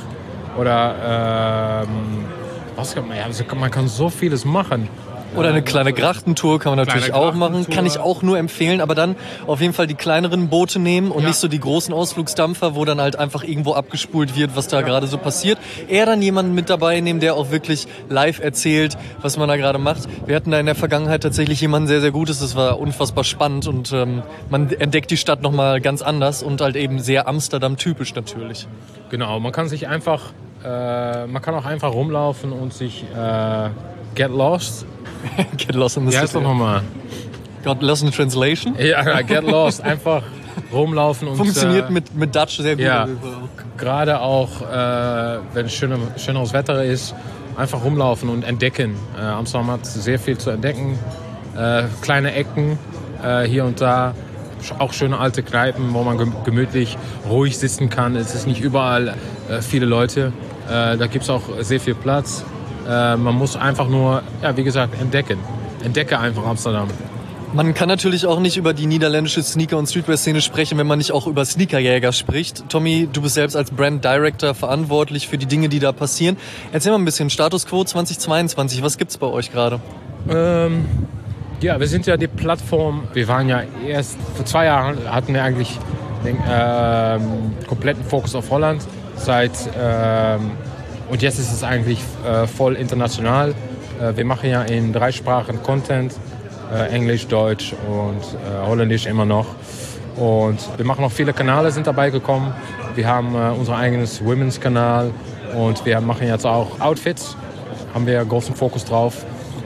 Oder ähm, was kann man, ja, also man kann so vieles machen. Oder eine kleine Grachtentour kann man natürlich Kleine auch machen. Grachtentour. Kann ich auch nur empfehlen. Aber dann auf jeden Fall die kleineren Boote nehmen und Ja. nicht so die großen Ausflugsdampfer, wo dann halt einfach irgendwo abgespult wird, was da gerade so passiert. Eher dann jemanden mit dabei nehmen, der auch wirklich live erzählt, was man da gerade macht. Wir hatten da in der Vergangenheit tatsächlich jemanden sehr, sehr Gutes. Das war unfassbar spannend und ähm, man entdeckt die Stadt nochmal ganz anders und halt eben sehr Amsterdam-typisch natürlich. Genau, man kann sich einfach, äh, man kann auch einfach rumlaufen und sich äh, get lost. Get lost in the Wie heißt das city. nochmal? Got lost in translation. Ja, get lost. Einfach rumlaufen und Funktioniert äh, mit, mit Dutch sehr gut. ja, gerade auch, äh, wenn schöne, schöneres Wetter ist, einfach rumlaufen und entdecken. Äh, Amsterdam hat sehr viel zu entdecken. Äh, kleine Ecken äh, hier und da. Auch schöne alte Kneipen, wo man gemütlich ruhig sitzen kann. Es ist nicht überall äh, viele Leute. Äh, da gibt es auch sehr viel Platz. Äh, man muss einfach nur, ja, wie gesagt, entdecken. Entdecke einfach Amsterdam. Man kann natürlich auch nicht über die niederländische Sneaker- und Streetwear-Szene sprechen, wenn man nicht auch über Sneakerjäger spricht. Tommy, du bist selbst als Brand Director verantwortlich für die Dinge, die da passieren. Erzähl mal ein bisschen, Status Quo zweitausendzweiundzwanzig, was gibt's bei euch gerade? Ähm, ja, wir sind ja die Plattform. Wir waren ja erst, vor zwei Jahren hatten wir eigentlich den ähm, kompletten Fokus auf Holland. Seit, ähm, und jetzt ist es eigentlich äh, voll international. Äh, wir machen ja in drei Sprachen Content. Äh, Englisch, Deutsch und äh, Holländisch immer noch. Und wir machen auch viele Kanäle, sind dabei gekommen. Wir haben äh, unser eigenes Women's-Kanal und wir machen jetzt auch Outfits. Haben wir großen Fokus drauf.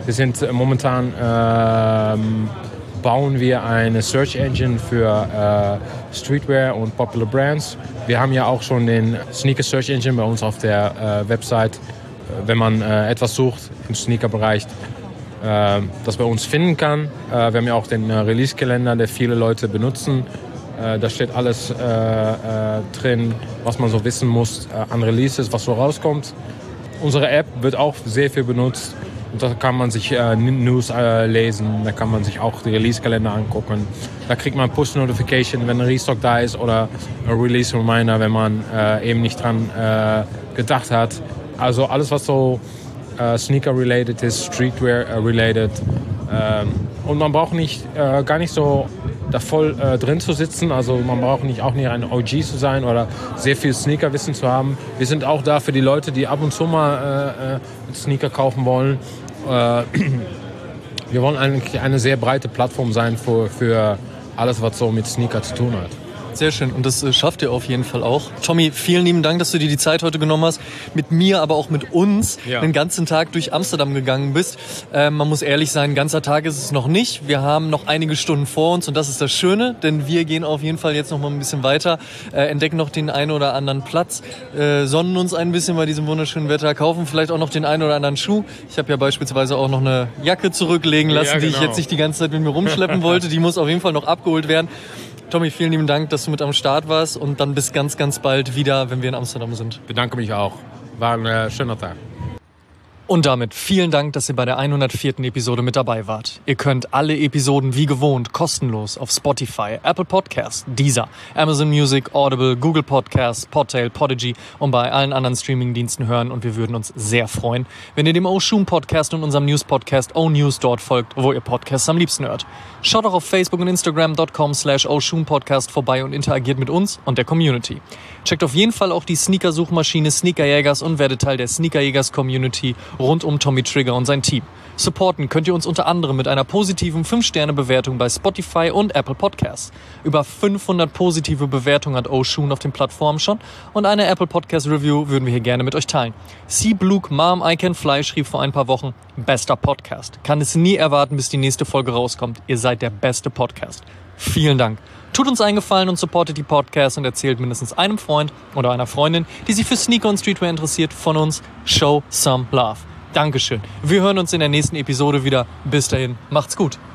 Wir sind äh, momentan ähm, bauen wir eine Search Engine für äh, Streetwear und Popular Brands. Wir haben ja auch schon den Sneaker Search Engine bei uns auf der äh, Website, äh, wenn man äh, etwas sucht im Sneaker-Bereich, äh, das bei uns finden kann. Äh, wir haben ja auch den äh, Release-Kalender, der viele Leute benutzen. Äh, da steht alles äh, äh, drin, was man so wissen muss äh, an Releases, was so rauskommt. Unsere App wird auch sehr viel benutzt. Und da kann man sich äh, News äh, lesen, da kann man sich auch die Release-Kalender angucken. Da kriegt man Push-Notification, wenn ein Restock da ist oder ein Release-Reminder, wenn man äh, eben nicht dran äh, gedacht hat. Also alles, was so äh, Sneaker-related ist, Streetwear-related. Ähm, und man braucht nicht, äh, gar nicht so da voll äh, drin zu sitzen. Also man braucht nicht auch nicht ein O G zu sein oder sehr viel Sneaker-Wissen zu haben. Wir sind auch da für die Leute, die ab und zu mal äh, Sneaker kaufen wollen. Wir wollen eigentlich eine sehr breite Plattform sein für, für alles, was so mit Sneaker zu tun hat. Sehr schön und das äh, schafft ihr auf jeden Fall auch. Tommy, vielen lieben Dank, dass du dir die Zeit heute genommen hast, mit mir, aber auch mit uns ja. den ganzen Tag durch Amsterdam gegangen bist. Äh, man muss ehrlich sein, ein ganzer Tag ist es noch nicht. Wir haben noch einige Stunden vor uns und das ist das Schöne, denn wir gehen auf jeden Fall jetzt noch mal ein bisschen weiter, äh, entdecken noch den einen oder anderen Platz, äh, sonnen uns ein bisschen bei diesem wunderschönen Wetter, kaufen vielleicht auch noch den einen oder anderen Schuh. Ich habe ja beispielsweise auch noch eine Jacke zurücklegen lassen, ja, genau. die ich jetzt nicht die ganze Zeit mit mir rumschleppen wollte. Die muss auf jeden Fall noch abgeholt werden. Tommy, vielen lieben Dank, dass du mit am Start warst und dann bis ganz, ganz bald wieder, wenn wir in Amsterdam sind. Ich bedanke mich auch. War ein äh, schöner Tag. Und damit vielen Dank, dass ihr bei der hundertvierten Episode mit dabei wart. Ihr könnt alle Episoden wie gewohnt kostenlos auf Spotify, Apple Podcasts, Deezer, Amazon Music, Audible, Google Podcasts, Podtail, Podigy und bei allen anderen Streamingdiensten hören und wir würden uns sehr freuen, wenn ihr dem Oshun Podcast und unserem News-Podcast O-News dort folgt, wo ihr Podcasts am liebsten hört. Schaut auch auf Facebook und Instagram dot com slash Oshun Podcast vorbei und interagiert mit uns und der Community. Checkt auf jeden Fall auch die Sneaker-Suchmaschine Sneakerjägers und werdet Teil der Sneakerjägers-Community rund um Tommy Trigger und sein Team. Supporten könnt ihr uns unter anderem mit einer positiven fünf Sterne Bewertung bei Spotify und Apple Podcasts. Über fünfhundert positive Bewertungen hat Oshun auf den Plattformen schon und eine Apple Podcast Review würden wir hier gerne mit euch teilen. C-Bluke Mom I Can Fly schrieb vor ein paar Wochen, bester Podcast. Kann es nie erwarten, bis die nächste Folge rauskommt. Ihr seid der beste Podcast. Vielen Dank. Tut uns einen Gefallen und supportet die Podcasts und erzählt mindestens einem Freund oder einer Freundin, die sich für Sneaker und Streetwear interessiert, von uns. Show some love. Dankeschön. Wir hören uns in der nächsten Episode wieder. Bis dahin, macht's gut.